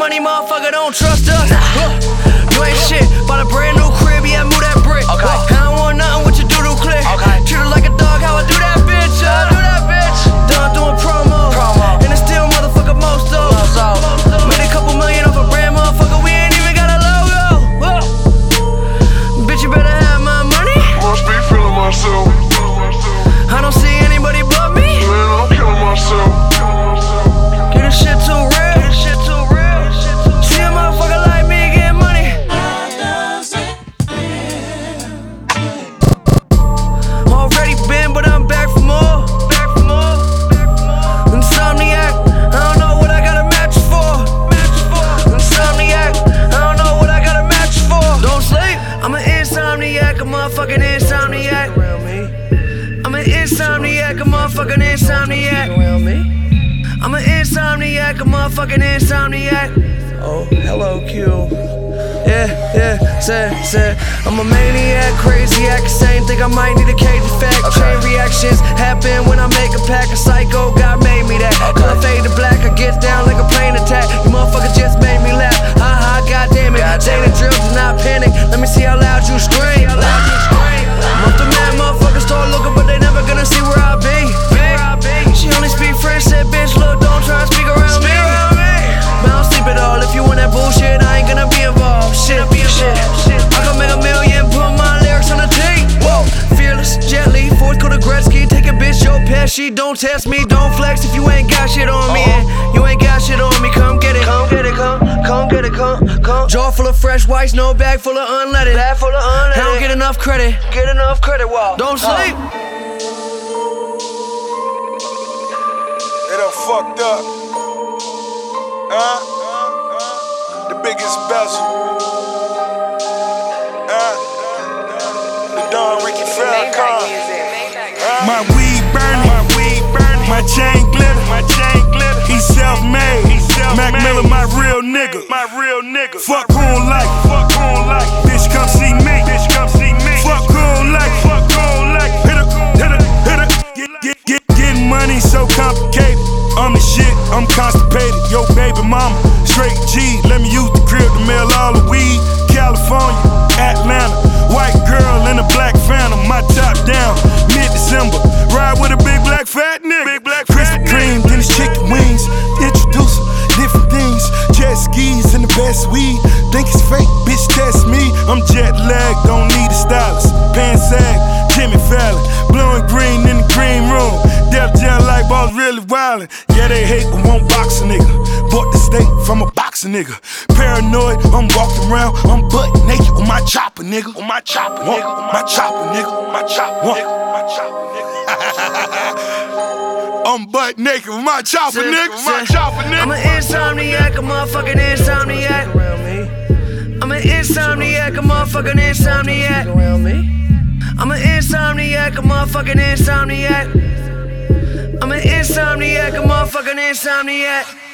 money, motherfucker, don't trust us. You ain't shit, bought a brand new crib, yeah, move that brick. I don't want nothing with your doodle click. Treat her like a dog, how I do that, bitch. Done doing promo, and it's still motherfucker most though. Made a couple million off a brand, motherfucker, we ain't even got a logo. Bitch, you better have my money. Must be feeling myself. I don't see anybody but me. Man, I'm killing myself. Get this shit too real. See a motherfucker like me get money. Already been, but I'm back for more. Insomniac, I don't know what I got a match for. Insomniac, I don't know what I got a match for. Don't sleep. I'm an insomniac, a motherfucking insomniac. I'm an insomniac, a motherfucking insomniac. I'm an insomniac, a motherfucking insomniac. Oh, hello, Q. Said I'm a maniac, crazy-act, same thing I might need a cage effect. Chain reactions happen when I make a pack. A psycho, God made me that. Color fade to black, I get down like a plane attack. You motherfuckers just made me laugh. Ha, goddamn it. Say the drill, do not panic. Let me see how loud you scream. Most the mad motherfuckers start looking, but they never gonna see where I be. She only speak French, said bitch, look, don't try to speak around me. But I don't sleep at all. If you want that bullshit, I ain't gonna be involved. Shit. I can make a million, put my lyrics on the tape. Whoa, fearless, gently, fourth quarter Gretzky, take a bitch, Joe Pesci. Don't test me, don't flex if you ain't got shit on me. And you ain't got shit on me, come get it. Come get it. Jaw full of fresh whites, no bag full of unleaded. I don't get enough credit. Wow. Don't sleep. They done fucked up. The biggest bezel. The Don Ricky Farrakhan. My weed burning, my chain glitter, he self-made. Mac Miller, my real nigga. Fuck who don't like it. Bitch, come see me. Fuck who don't like it. Hit her. Getting money so complicated. I'm the shit, I'm constipated. Yo, baby mama, straight G. Let me use the crib to mail all the weed. California, Atlanta, white girl in a black Phantom. My top down, mid-December. Ride with a big black fat nigga. Krispy Kreme, then it's chicken wings. Introduce her, different things. Jet skis and the best weed. Think it's fake, bitch, test me. I'm jet lagged, don't need a stylist. Pants sag, Jimmy Fallon. Blowing green in the green room. Def Jam like balls really wildin'. Yeah, they hate but won't box a nigga. Bought the steak from a boxer nigga. Paranoid, I'm walking around, I'm butt naked on my chopper nigga. I'm butt naked with my chopper nigga. I'm an insomniac, a motherfucking insomniac. I'm an insomniac, a motherfucking insomniac. I'm an insomniac, a motherfucking insomniac. I'm an insomniac, a motherfucking insomniac.